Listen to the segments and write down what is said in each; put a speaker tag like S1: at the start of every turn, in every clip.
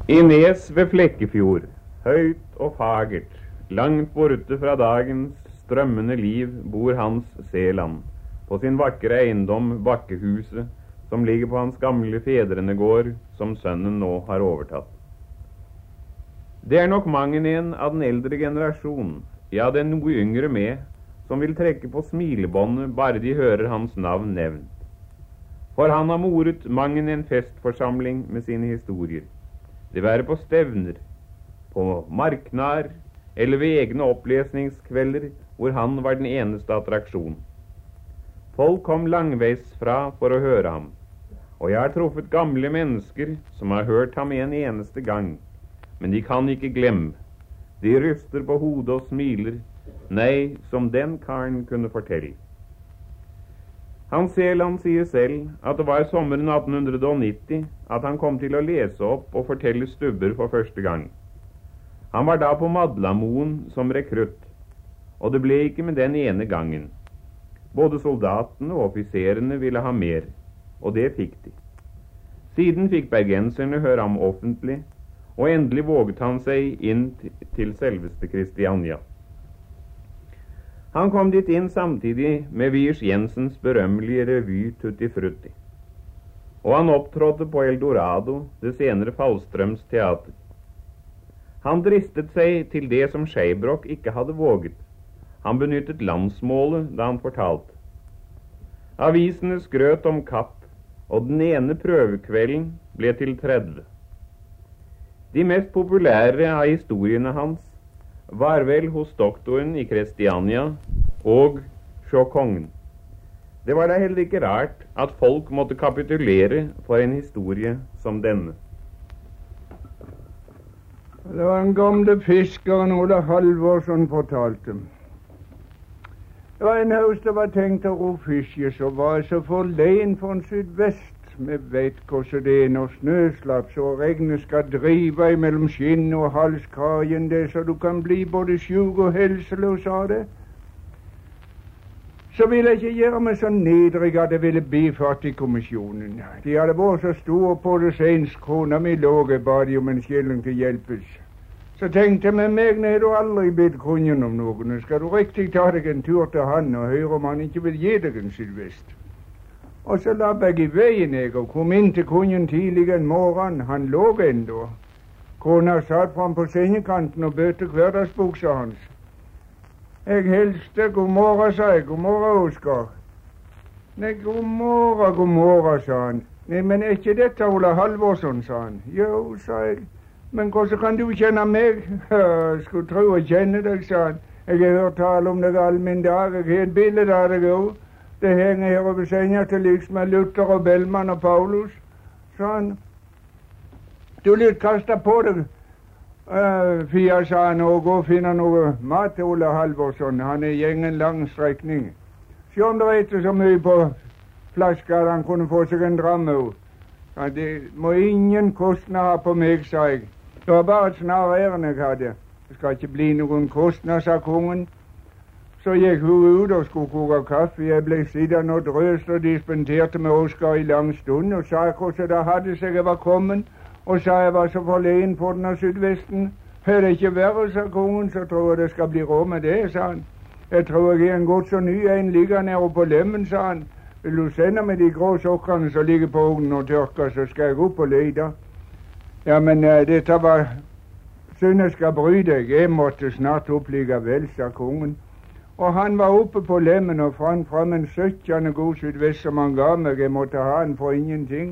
S1: I nes ved Flekkefjord, høyt og fagert, langt borte fra dagens strømmende liv, bor Hans Seland, på sin vakre eiendom Bakkehuset, som ligger på hans gamle fedrenegård, som sønnen nå har overtatt. Det er nok mangen en av den eldre generasjon, ja, den noe yngre med, som vil trekke på smilebåndet bare de hører hans navn nevnt. For han har moret mangen en festforsamling med sine historier. Det være på stevner, på marknar eller ved egne opplesningskvelder hvor han var den eneste attraksjon. Folk kom langveis fra for å høre ham, og jeg har truffet gamle mennesker som har hørt ham en eneste gang, men de kan ikke glemme. De ryster på hodet og smiler, nei, som den karen kunne fortelle. Hans Seland sier selv at det var sommeren 1890 at han kom til å lese opp og fortelle stubber for første gang. Han var da på Madlamoen som rekrutt, og det ble ikke med den ene gangen. Både soldatene og offiserene ville ha mer, og det fikk de. Siden fikk bergenserne høre ham offentlig, og endelig våget han seg inn til selveste Kristiania. Han kom dit inn samtidig med Wiers Jensens berømmelige revy Tutti Frutti. Og han opptrådte på Eldorado, det senere Fallstrøms teater. Han dristet seg til det som Skeibrok ikke hadde våget. Han benyttet landsmålet da han fortalte. Avisene skrøt om kapp, og den ene prøvekvelden ble til 30. De mest populære av historiene hans var vel hos doktoren i Kristiania og Sjåkongen. Det var da heller ikke rart at folk måtte kapitulere for en historie som denne.
S2: Det var en gamle fiskeren Ole Halvorsson fortalte. Det var en høst det var tenkt å ro fiske, så var jeg så forleien for en sydvest. Vi vet hvordan det er når snø slapp, så regnet skal drive mellom skinn og halskragen det, så du kan bli både sjuk og helseløs av det. Så ville jeg ikke gjøre meg så nedrig at jeg ville bli fattigkommisjonen. De hadde vært så store på det senest, kona mi lå og ba de om en skilling til hjelpes. Så tenkte jeg med meg, nei, du aldri bedt kongen om noe. Skal du riktig ta deg en tur til han og høre om han ikke vil gi deg en sydvest? Og så la jeg i veien jeg og kom inn til kongen tidlig en morgen. Han lå ennå. Kona satt fram på sengekanten og bøtte hverdagsbuksa hans. Jeg hilste. God morgen, sa jeg. God morgen, Oskar. Nei, god morgen, sa han. Nei, men er ikke dette Ole Halvorsson, sa han. Jo, sa jeg. Men hvordan kan du kjenne meg? Skulle tro jeg kjenner deg, sa han. Jeg har hørt tale om deg all min dag. Jeg har et bilde av deg òg. Det henger her over senga til liks med Luther og Bellman og Paulus, sa han. Du litt kasta på deg, Fia, sa han, og gå og finne noe mat til Ole Halvorsson. Han er gjengen lang strekning. Se om det er ikke så mye på flaska at han kunne få seg en dram òg. Ja, det må ingen kostnad ha på meg, sa jeg. Det var bare et snarærende jeg hadde. Det skal ikke bli noen kostnad, sa kongen. Så gikk hun ut og skulle koke kaffe. Jeg ble sittende og drøst og dispenserte med Oskar i lang stund og sa hvordan det hadde seg jeg var kommet, og sa jeg var så forlegen på den av sydvesten. Er det ikke verre, sa kongen, så tror jeg det skal bli råd med det, sa han. Jeg tror jeg er en godt så ny en ligger nede på lemmen, sa han. Vil du sende meg de grå sokkene som ligger på ovnen og tørker, så skal jeg opp og lede. Ja, men dette var synd jeg skal bry deg. Jeg måtte snart opp likevel, sa kongen. Og han var oppe på lemmen og fant fram en 17 god sydvest som han ga meg. Jeg måtte ha den for ingenting.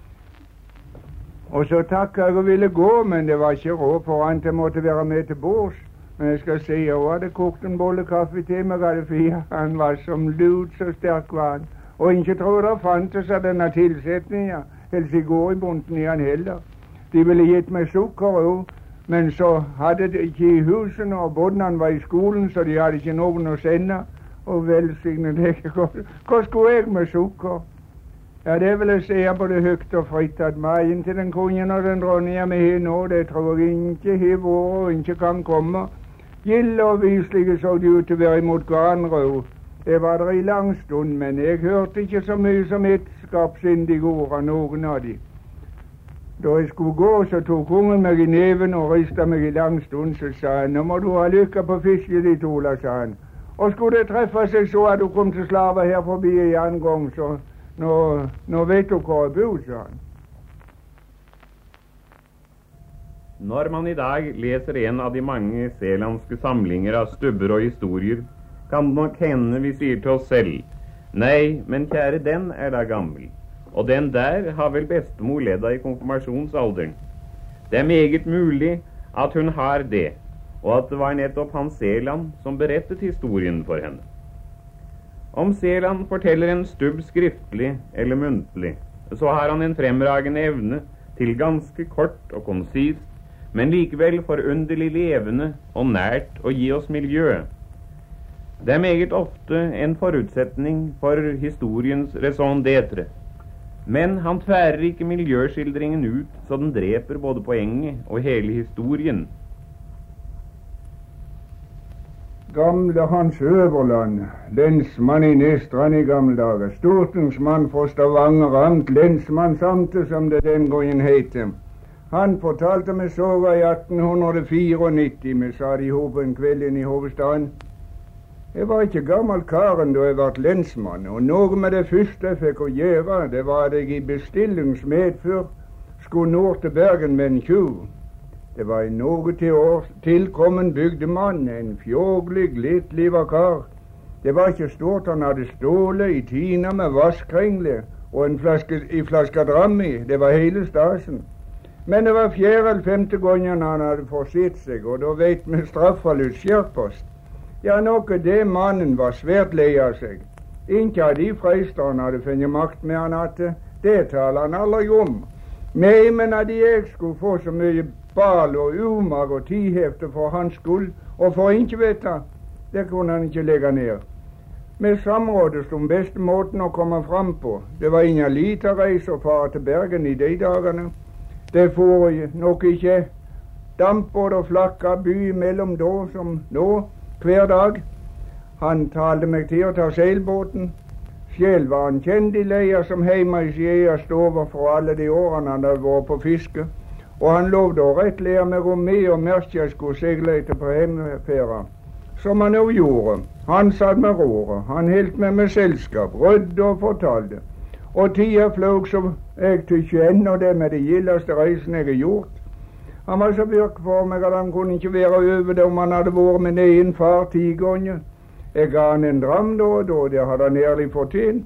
S2: Og så takket jeg og ville gå, men det var ikke råd for han til jeg måtte være med til bords. Men jeg skal si, jeg hadde kokt en bolle kaffe til meg, hadde Fia. Han var som lut, så sterk var han. Og ikke tror det fantes av denne tilsetningen, helst i går i bunten i han heller. De ville gitt meg sukker også. Men så hadde de ikke i husene, og bodden var i skolen, så de hadde ikke noen å sende. Og velsignet ikke. Hva skulle jeg med sukker? Ja, det vil jeg si både høyt og fritt, at magen til den kongen og den dronningen vi har nå, det tror jeg ikke har vært og ikke kan komme. Gilde og vislige så de ut til å være imot hverandre. Det var der i lang stund, men jeg hørte ikke så mye som et skapsindig ord av noen av de. Da jeg skulle gå, så tok ungen meg i neven og ristet meg i lang stund. Så sa han, nå må du ha lykke på fisket ditt, Ola, sa han. Og skulle det treffe seg så at du kom til Slarva her forbi i annen gang, så nå vet du hvor jeg bor, sa han.
S1: Når man i dag leser en av de mange selandske samlinger av stubber og historier, kan det nok hende vi sier til oss selv, nei, men kjære, den er da gammel. Og den der har vel bestemor ledd av i konfirmasjonsalderen. Det er meget mulig at hun har det, og at det var nettopp Hans Seland som berettet historien for henne. Om Seland forteller en stubb skriftlig eller muntlig, så har han en fremragende evne til ganske kort og konsist, men likevel forunderlig levende og nært å gi oss miljø. Det er meget ofte en forutsetning for historiens raison d'être. Men han tværer ikke miljøskildringen ut, så den dreper både poenget og hele historien.
S2: Gamle Hans Øverland, lensmann i Nestrand i gamle dager, stortingsmann fra Stavanger amt, lensmannsamte som det den gangen heter. Han fortalte meg soga i 1894, vi sa det i hop en kveld inn i hovedstaden. Jeg var ikke gammel karen da jeg ble lensmann, og noe med det første jeg fikk å gjøre, det var at jeg i bestillingsmedfør skulle nord til Bergen med en tjuv. Det var en noe tilkommen bygdemann, en fjåglig, littliva kar. Det var ikke stort han hadde stålet i tina med vasskringle og en flaske dram i, det var hele stasen. Men det var 4. eller 5. gangen han hadde forsett seg, og da vet vi straffalyst skjerpost. Ja, noe det mannen var svært lei av seg. Ikke av de freister han hadde funnet makt med han hadde, det taler han aldri om. Nei, men at jeg skulle få så mye bal og umag og tidhefte for hans skyld, og for ikke vite, det kunne han ikke legge ned. Vi samrådes om beste måten å komme fram på. Det var ingen liten reise å fare til Bergen i de dagene. Det får nok ikke dampbåt og flakka by imellom da som nå, hver dag. Han talte meg til å ta seilbåten. Selv var han kjent i leia som heima i Skjea stover for alle de årene han hadde vært på fiske. Og han lovde å rettlære meg om meg og merke jeg skulle seile etter på hjemmefæra. Som han også gjorde. Han satt med roret. Han helt med selskap, rydde og fortalte. Og tida fløg så jeg tykker ennå det med de gildeste reisene jeg har gjort. Han var så virk for meg at han kunne ikke være over det om han hadde vært med egen far 10 ganger. Jeg ga han en dram da og da, det hadde han ærlig fortjent.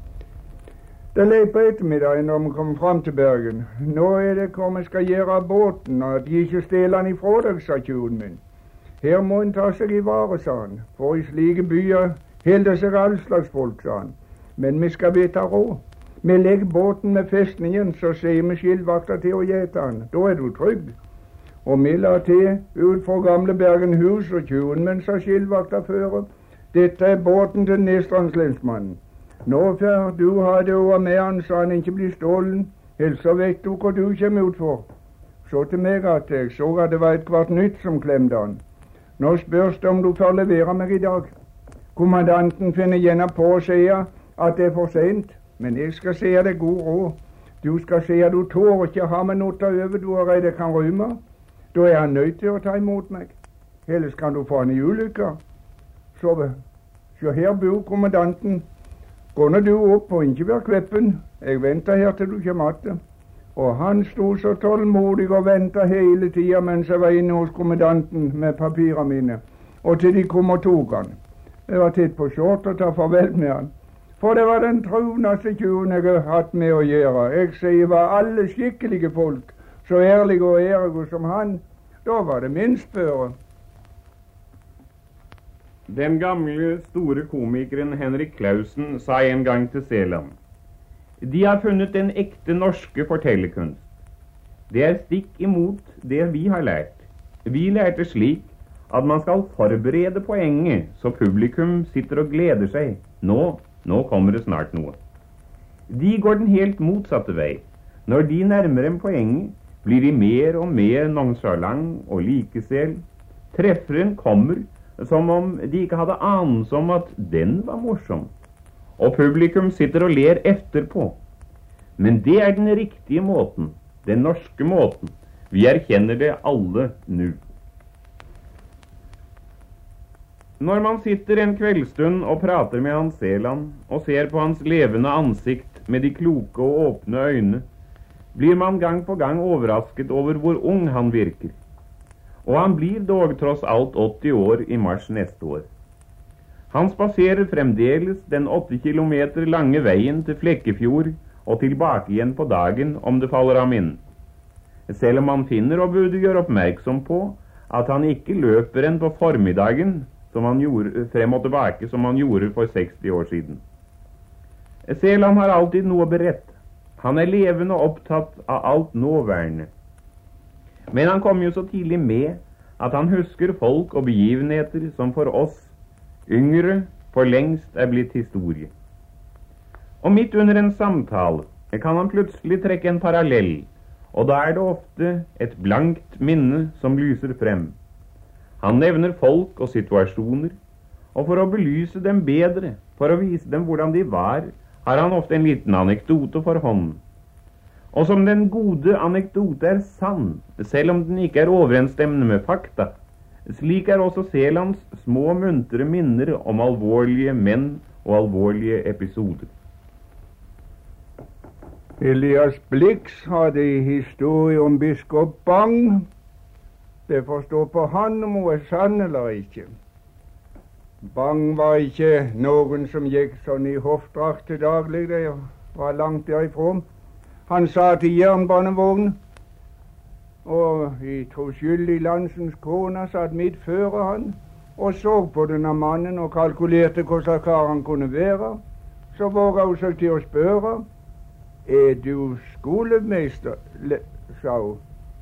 S2: Det løp på ettermiddagen når vi kom fram til Bergen. Nå er det hva vi skal gjøre av båten, og at de ikke stjeler han ifra deg, sa tjuven min. Her må en ta seg i vare, sa han, for i slike byer holder seg all slags folk, sa han. Men vi skal vite råd. Vi legger båten med festningen, så sier vi skildvakta til å gjete han. Da er du trygg. Og vi la til ut fra gamle Bergenhus, og tjuven min sa skildvakta føre. Dette er båten til Nestrandslensmannen. Nå får du ha det over med han, så han ikke blir stålen. Ellers så vet du hva du kommer ut for. Så til meg at jeg så at det var et kvart nytt som klemte han. Nå spørs det om du får levere meg i dag. Kommandanten finner gjerne på å si at det er for sent, men jeg skal si deg god råd. Du skal si at du tår ikke ha med noe over du er redd jeg kan rømme. Da er han nødt til å ta imot meg. Ellers kan du få han i ulykker. Så her bor kommandanten. Gå nå du opp og ikke vær kveppen. Jeg venter her til du kommer tilbake. Og han stod så tålmodig og ventet hele tida mens jeg var inne hos kommandanten med papirene mine. Og til de kom og tok han. Jeg var titt på skjort og ta farvel med han. For det var den truneste tjuven jeg har hatt med å gjøre. Jeg sier var alle skikkelige folk så ærlige og ærlige som han. Da var det minst føre.
S1: Den gamle, store komikeren Henrik Clausen sa en gang til Seland: de har funnet den ekte norske fortellerkunst. Det er stikk imot det vi har lært. Vi lærte slik at man skal forberede poenget, så publikum sitter og gleder seg. Nå kommer det snart noe. De går den helt motsatte vei. Når de nærmer en poenget, blir de mer og mer nonchalant og likesel. Trefferen kommer som om de ikke hadde anelse om at den var morsom. Og publikum sitter og ler efterpå. Men det er den riktige måten. den norske måten. Vi erkjenner det alle nå. Når man sitter en kveldstund og prater med Hans Seland og ser på hans levende ansikt med de kloke og åpne øyne, blir man gang på gang overrasket over hvor ung han virker. Og han blir dog tross alt 80 år i mars neste år. Han spaserer fremdeles den 8 kilometer lange veien til Flekkefjord og tilbake igjen på dagen om det faller ham inn. Selv om han finner og burde gjøre oppmerksom på at han ikke løper enn på formiddagen som han gjorde, frem og tilbake som han gjorde for 60 år siden. Seland har alltid noe beredt. Han er levende opptatt av alt nåværende. Men han kom jo så tidlig med at han husker folk og begivenheter som for oss yngre for lengst er blitt historie. Og midt under en samtale kan han plutselig trekke en parallell, og da er det ofte et blankt minne som lyser frem. Han nevner folk og situasjoner, og for å belyse dem bedre, for å vise dem hvordan de var, har han ofte en liten anekdote for hånden. Og som den gode anekdote er sann, selv om den ikke er overensstemmende med fakta, slik er også Selands små muntre minner om alvorlige menn og alvorlige episoder.
S2: Elias Blix hadde en historie om biskop Bang. Det får stå på han om hun er sann eller ikke. Bang var ikke noen som gikk sånn i hoffdrakt til daglig, det var langt derifra. Han satt i jernbanevogn, og jeg tror skyldig Landsens kone satt midt føre han, og så på denne mannen og kalkulerte hvordan kar han kunne være. Så våget hun seg til å spørre, er du skolemester, sa hun.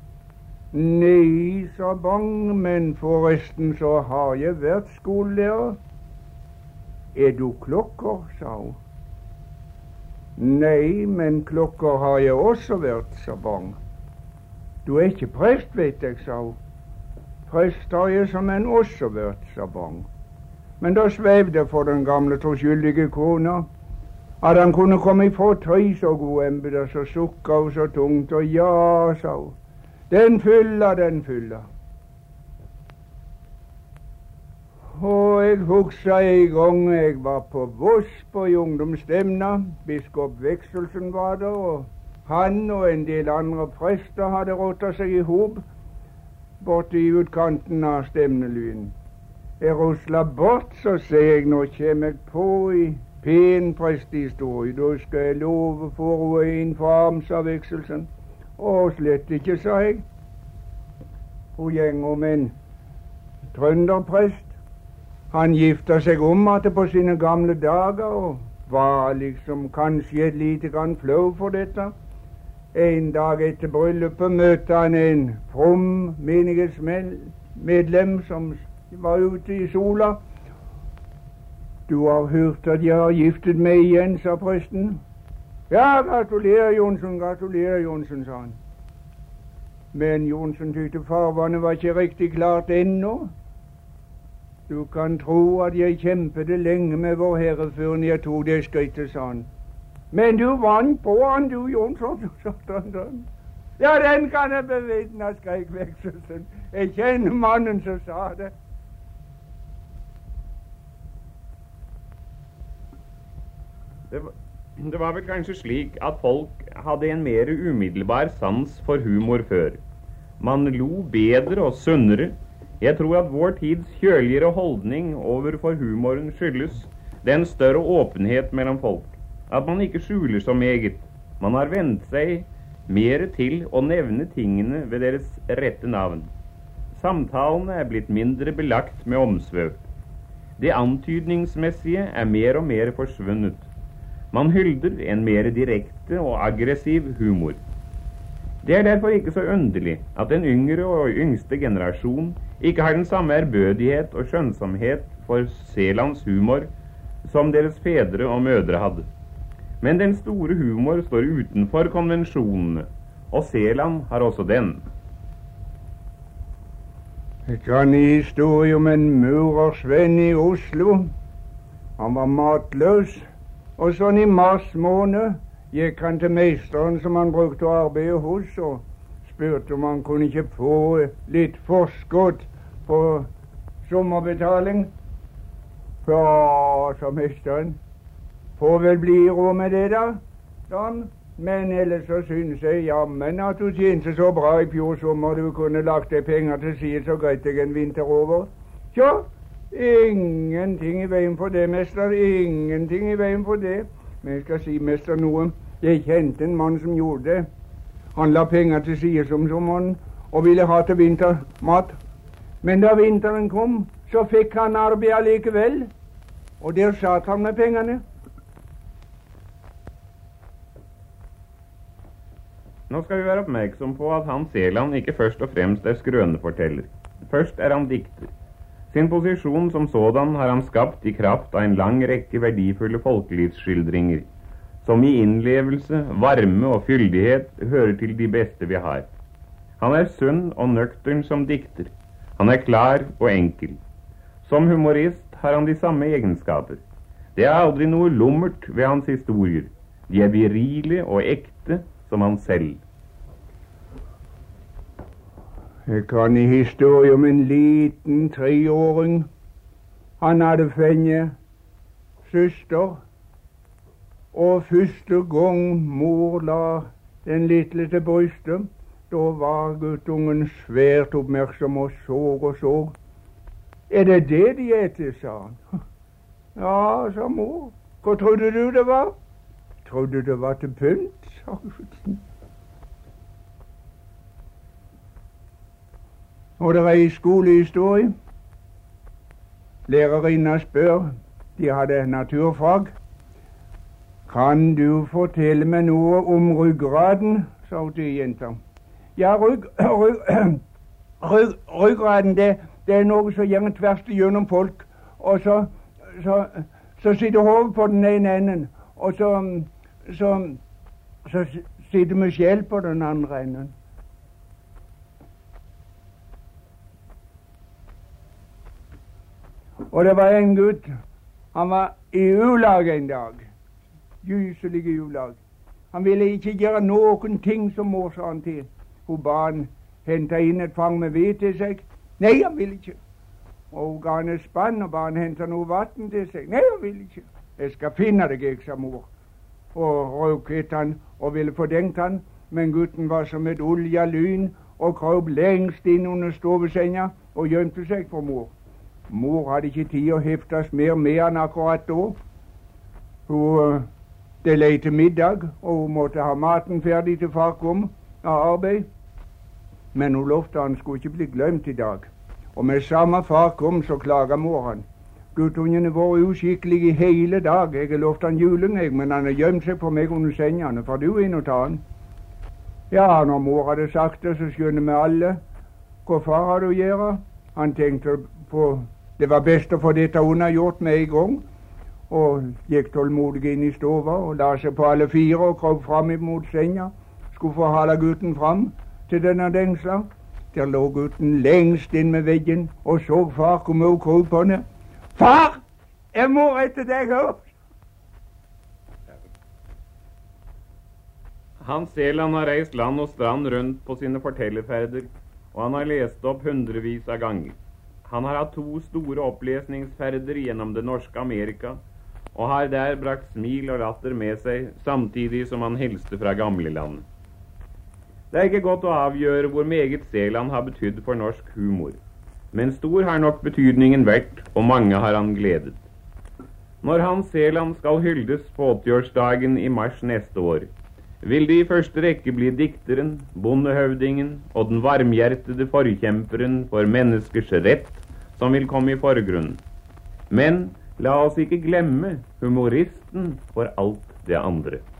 S2: Nei, sa Bang, men forresten så har jeg vært skolelærer. Er du klokker, sa hun. Nei, men klokker har jeg også vært, sa Bang. Du er ikke prest, vet jeg, sa hun. Prest har jeg som en også vært, sa Bang. Men da svevde for den gamle troskyldige kona at han kunne komme ifra 3 så gode embeter, så sukka hun så tungt, og ja, sa hun. Den fylla, den fylla. Og jeg husker en gang jeg var på Voss på en ungdomsstevne. Biskop Vekselsen var der, og han og en del andre prester hadde råttet seg i hop borte i utkanten av stevnelyen. Jeg ruslet bort, så ser jeg nå kommer jeg på i pen prestehistorie. Da skal jeg love for en farm, sa Vekselsen. Å, slett ikke, sa jeg. Hun gjeng om en trønderprest. Han gifta seg om at på sine gamle dager, og var liksom kanskje et lite grann flau for dette. En dag etter bryllupet møtte han en from menighetsmedlem som var ute i sola. Du har hørt at jeg har giftet meg igjen, sa presten. Ja, gratulerer, Johnsen, sa han. Men Johnsen tykte farvannet var ikke riktig klart ennå. Du kan tro at jeg kjempede lenge med Vår Herre før jeg tok det skrittet, sa han. Men du vant på han, du, Jonsson, sa han. Ja, den kan jeg bevitne, skrek Vekselsen. Jeg kjenner mannen som sa det.
S1: Det var vel kanskje slik at folk hadde en mer umiddelbar sans for humor før. Man lo bedre og sunnere. Jeg tror at vår tids kjøligere holdning overfor humoren skyldes den større åpenhet mellom folk. At man ikke skjuler så meget. Man har vent seg mer til å nevne tingene ved deres rette navn. Samtalene er blitt mindre belagt med omsvøp. Det antydningsmessige er mer og mer forsvunnet. Man hylder en mer direkte og aggressiv humor. Det er derfor ikke så underlig at den yngre og yngste generasjon ikke har den samme ærbødighet og skjønnsomhet for Selands humor som deres fedre og mødre hadde. Men den store humor står utenfor konvensjonene, og Seland har også den.
S2: Jeg kan en historie om en murersvenn i Oslo. Han var matløs. Og sånn i mars måned gikk han til meisteren som han brukte å arbeide hos, og spurte om han kunne ikke få litt forskudd på sommerbetaling. Ja, sa mesteren, får vel bli råd med det da, sånn. Men ellers så synes jeg jammen at du tjente så bra i fjor sommer du kunne lagt deg penger til side så greit deg en vinter over. Ja, ingenting i veien for det, mester, ingenting i veien for det. Men jeg skal si, mester, noe. Jeg kjente en mann som gjorde det. Han la penger til side som sommeren og ville ha til vintermat. Men da vinteren kom, så fikk han arbeid allikevel. Og der satt han med pengene.
S1: Nå skal vi være oppmerksom på at Hans Seland ikke først og fremst er skrøneforteller. Først er han dikter. Sin posisjon som sådan har han skapt i kraft av en lang rekke verdifulle folkelivsskildringer, som i innlevelse, varme og fyldighet hører til de beste vi har. Han er sunn og nøktern som dikter. Han er klar og enkel. Som humorist har han de samme egenskaper. Det er aldri noe lummert ved hans historier. De er virile og ekte, som han selv.
S2: Jeg kan i historie om en liten 3-åring. Han hadde fengt søster, og første gang mor la den lille til brystet, da var guttungen svært oppmerksom og så. Er det det de etter, sa han. Ja, sa mor. Hva trodde du det var? Trodde det var til pynt, sa gutten. Og det er i skolehistorie. Lærerinna spør, de hadde naturfag. Kan du fortelle meg noe om ryggraden, sa hun til jenta. Ja, ryggraden, det er noe som gjør tvers gjennom folk. Og så sitter hodet på den ene enden, og så sitter vi sjel på den andre enden. Og det var en gutt, han var i ulag en dag, gyselig i ulag. Han ville ikke gjøre noen ting som mor sa han til. Hun ba han hente inn et fang med ved til seg. Nei, han ville ikke. Og hun ga han et spann og ba han hente noe vatten til seg. Nei, han ville ikke. Jeg skal finne deg, jeg, sa mor. Og røk etter han og ville få dengt han, men gutten var som et olja lyn og krøp lengst inn under stovesenga og gjemte seg for mor. Mor hadde ikke tid å heftes mer med han akkurat da. Det lei til middag, og hun måtte ha maten ferdig til far kom av arbeid. Men hun lovte han skulle ikke bli glemt i dag. Og med samme far kom, så klaget mor han. Guttungen har vært uskikkelig i hele dag. Jeg har lovt han juling, men han har gjemt seg for meg under sengene. For du inn og ta han. Ja, når mor hadde sagt det, så skjønner vi alle. Hva far hadde å gjøre? Han tenkte på det var best å få dette unnagjort med en gang, og gikk tålmodig inn i stova og la seg på alle fire og krøp fram imot senga. Skulle få hale gutten fram til denne dengsla. Der lå gutten lengst inn med veggen og så far komme og krøp på henne. Far! Jeg må etter deg opp!
S1: Hans Seland har reist land og strand rundt på sine fortellerferder, og han har lest opp hundrevis av ganger. Han har hatt 2 store opplesningsferder gjennom det norske Amerika, og har der brakt smil og latter med seg, samtidig som han hilste fra gamlelandet. Det er ikke godt å avgjøre hvor meget Seland har betydd for norsk humor, men stor har nok betydningen vært, og mange har han gledet. Når Hans Seland skal hyldes på 80-årsdagen i mars neste år, vil det i første rekke bli dikteren, bondehøvdingen og den varmhjertede forkjemperen for menneskers rett som vil komme i forgrunnen. Men la oss ikke glemme humoristen for alt det andre.